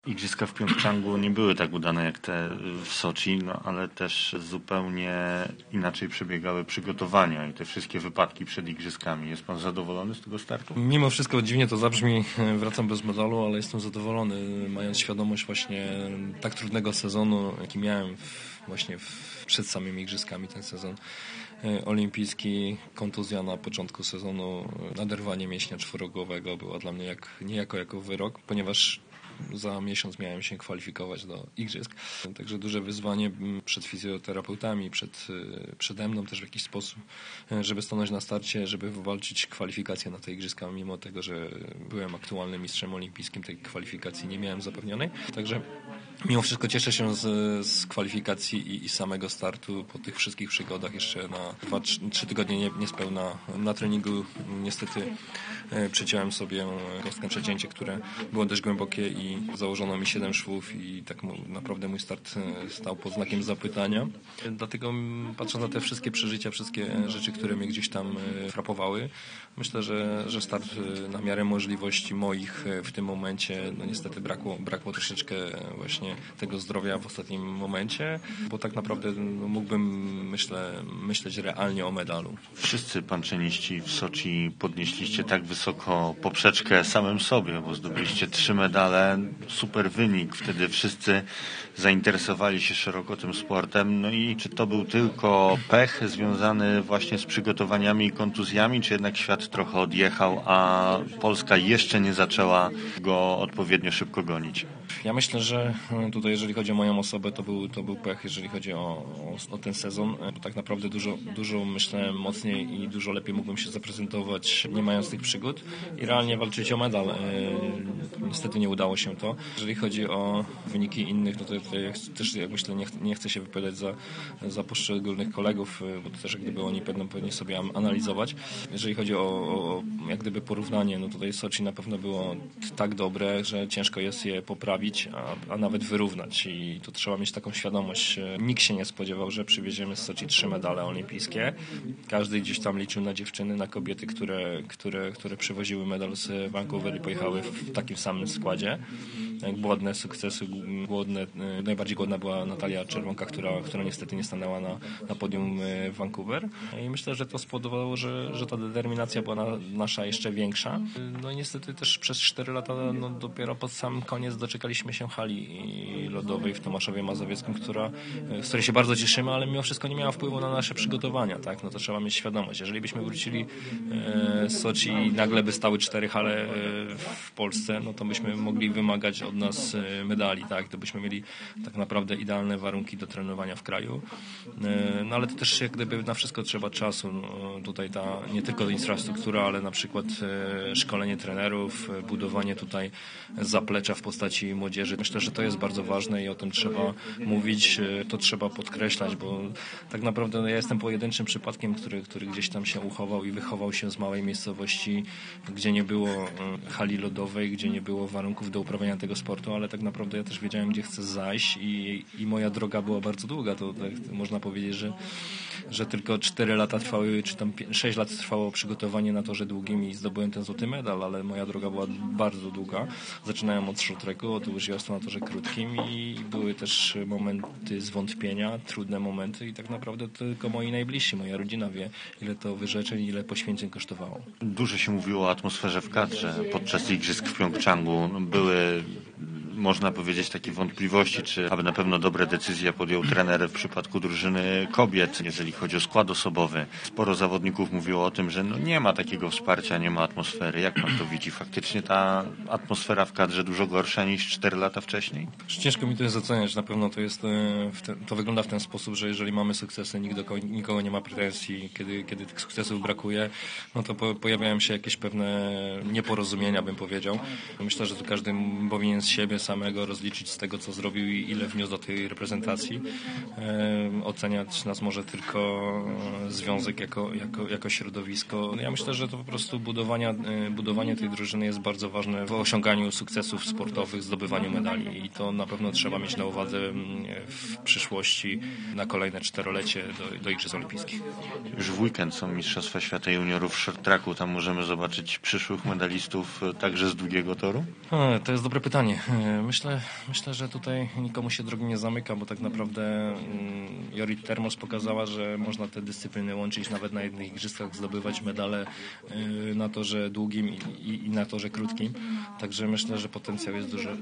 Igrzyska w Pjongczangu nie były tak udane jak te w Soczi, no ale też zupełnie inaczej przebiegały przygotowania i te wszystkie wypadki przed igrzyskami. Jest pan zadowolony z tego startu? Mimo wszystko dziwnie to zabrzmi, wracam bez medalu, ale jestem zadowolony, mając świadomość właśnie tak trudnego sezonu, jaki miałem przed samymi igrzyskami ten sezon olimpijski. Kontuzja na początku sezonu, naderwanie mięśnia czworogłowego była dla mnie niejako jako wyrok, ponieważ za miesiąc miałem się kwalifikować do igrzysk. Także duże wyzwanie przed fizjoterapeutami, przede mną też w jakiś sposób, żeby stanąć na starcie, żeby wywalczyć kwalifikację na te igrzyska, mimo tego, że byłem aktualnym mistrzem olimpijskim, tej kwalifikacji nie miałem zapewnionej. Także mimo wszystko cieszę się z kwalifikacji i samego startu po tych wszystkich przygodach. Jeszcze na 2-3 tygodnie niespełna na treningu niestety przeciąłem sobie kostkę przecięcie, które było dość głębokie i założono mi 7 szwów i tak naprawdę mój start stał pod znakiem zapytania. Dlatego patrząc na te wszystkie przeżycia, wszystkie rzeczy, które mnie gdzieś tam frapowały, myślę, że start na miarę możliwości moich w tym momencie, no niestety brakło troszeczkę właśnie tego zdrowia w ostatnim momencie, bo tak naprawdę mógłbym myśleć realnie o medalu. Wszyscy panczyniści w Soczi podnieśliście tak wysoko poprzeczkę samym sobie, bo zdobyliście 3 medale, super wynik, wtedy wszyscy zainteresowali się szeroko tym sportem. No i czy to był tylko pech związany właśnie z przygotowaniami i kontuzjami, czy jednak świat trochę odjechał, a Polska jeszcze nie zaczęła go odpowiednio szybko gonić? Ja myślę, że tutaj jeżeli chodzi o moją osobę, to był pech, jeżeli chodzi o ten sezon. Tak naprawdę dużo myślę mocniej i dużo lepiej mógłbym się zaprezentować, nie mając tych przygód i realnie walczyć o medal. Niestety nie udało się to. Jeżeli chodzi o wyniki innych, no to ja też myślę, nie chcę się wypowiadać za poszczególnych kolegów, bo to też jak gdyby oni będą pewnie sobie analizować. Jeżeli chodzi o jak gdyby porównanie, no tutaj Soczi na pewno było tak dobre, że ciężko jest je poprawić, a nawet wyrównać i tu trzeba mieć taką świadomość. Nikt się nie spodziewał, że przywieziemy z Soczi 3 medale olimpijskie. Każdy gdzieś tam liczył na dziewczyny, na kobiety, które przywoziły medal z Vancouver i pojechały w takim samym składzie. Głodne sukcesy, najbardziej głodna była Natalia Czerwonka, która niestety nie stanęła na podium w Vancouver. I myślę, że to spowodowało, że ta determinacja była nasza jeszcze większa. No i niestety też przez 4 lata dopiero pod sam koniec doczekaliśmy się hali lodowej w Tomaszowie Mazowieckim, z której się bardzo cieszymy, ale mimo wszystko nie miała wpływu na nasze przygotowania. Tak? No to trzeba mieć świadomość. Jeżeli byśmy wrócili z Soczi i nagle by stały 4 hale w Polsce, no to byśmy mogli wymagać od nas medali, tak? To byśmy mieli tak naprawdę idealne warunki do trenowania w kraju. No ale to też jak gdyby na wszystko trzeba czasu. No, tutaj nie tylko infrastruktura, ale na przykład szkolenie trenerów, budowanie tutaj zaplecza w postaci młodzieży. Myślę, że to jest bardzo ważne i o tym trzeba mówić, to trzeba podkreślać, bo tak naprawdę ja jestem pojedynczym przypadkiem, który gdzieś tam się uchował i wychował się z małej miejscowości, gdzie nie było hali lodowej, gdzie nie było warunków do uprawiania tego sportu, ale tak naprawdę ja też wiedziałem, gdzie chcę zajść i moja droga była bardzo długa. To tak można powiedzieć, że tylko 4 lata trwały, czy tam 6 lat trwało przygotowanie na torze długim i zdobyłem ten złoty medal, ale moja droga była bardzo długa. Zaczynałem od short tracku, od łyżwiarstwa na torze krótkim i były też momenty zwątpienia, trudne momenty i tak naprawdę tylko moi najbliżsi, moja rodzina wie, ile to wyrzeczeń, ile poświęceń kosztowało. Dużo się mówiło o atmosferze w kadrze podczas igrzysk w Pjongczangu. Były, można powiedzieć, takie wątpliwości, czy aby na pewno dobre decyzje podjął trener w przypadku drużyny kobiet, jeżeli chodzi o skład osobowy. Sporo zawodników mówiło o tym, że nie ma takiego wsparcia, nie ma atmosfery. Jak pan to widzi? Faktycznie ta atmosfera w kadrze dużo gorsza niż 4 lata wcześniej? Ciężko mi to jest oceniać. Na pewno to wygląda w ten sposób, że jeżeli mamy sukcesy, nikogo nie ma pretensji. Kiedy tych sukcesów brakuje, no to pojawiają się jakieś pewne nieporozumienia, bym powiedział. Myślę, że tu każdy powinien z siebie samego rozliczyć z tego, co zrobił i ile wniósł do tej reprezentacji. Oceniać nas może tylko związek jako środowisko. Ja myślę, że to po prostu budowanie tej drużyny jest bardzo ważne w osiąganiu sukcesów sportowych, zdobywaniu medali i to na pewno trzeba mieć na uwadze w przyszłości na kolejne 4-lecie do Igrzysk Olimpijskich. Już w weekend są Mistrzostwa Świata Juniorów w short tracku. Tam możemy zobaczyć przyszłych medalistów także z długiego toru? To jest dobre pytanie. Myślę, że tutaj nikomu się drogi nie zamyka, bo tak naprawdę Jorit Termos pokazała, że można te dyscypliny łączyć nawet na jednych igrzyskach, zdobywać medale na torze długim i na torze krótkim. Także myślę, że potencjał jest duży.